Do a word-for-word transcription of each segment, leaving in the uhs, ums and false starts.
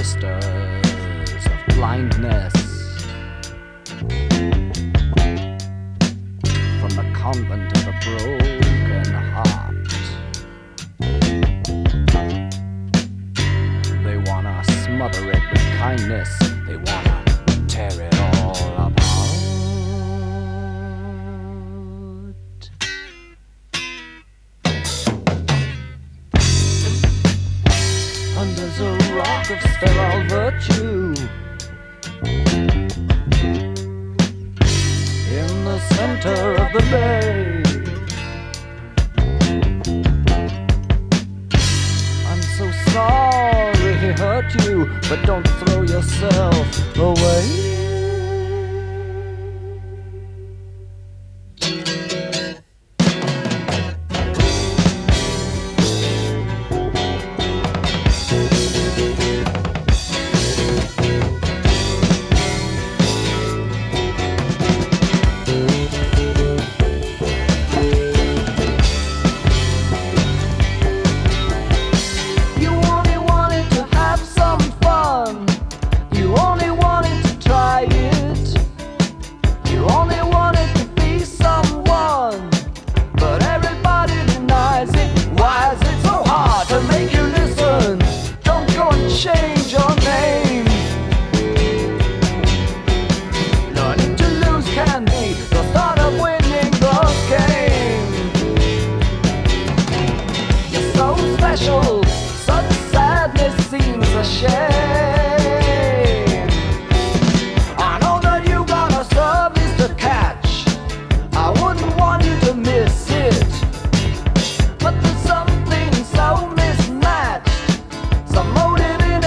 sisters of blindness from the convent of a broken heart. They wanna smother it with kindness, they wanna tear it all apart. Under a rock of sterile virtue, in the center of the bay, I'm so sorry he hurt you, but don't throw yourself away. Change your name. Learning to lose can be the start of winning the game. You're so special, such sadness seems a shame. I know that you got a service to catch, I wouldn't want you to miss it. But there's something so mismatched, some motive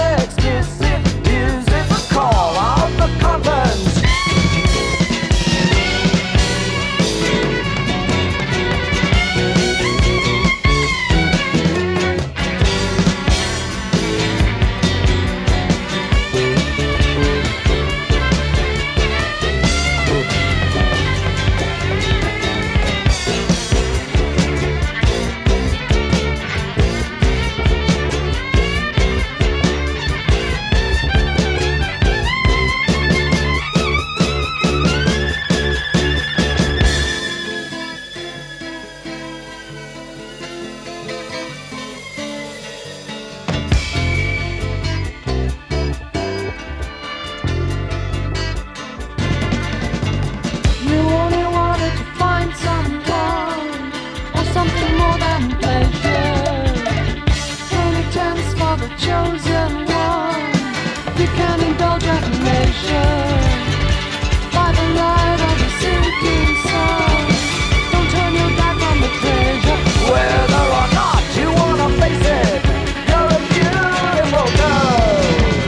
chosen one. You can indulge admiration by the light of the sinking sun. Don't turn your back on the treasure, whether or not you wanna face it. You're a beautiful girl,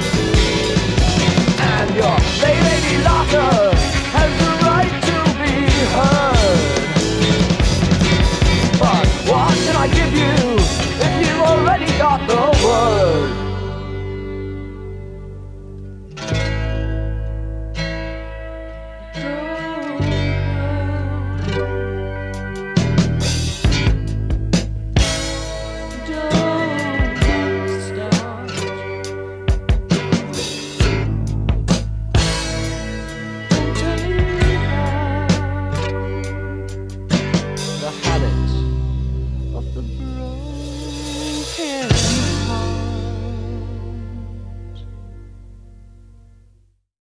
and your lady laughter has the right to be heard. But what can I give you if you've already got the word? True.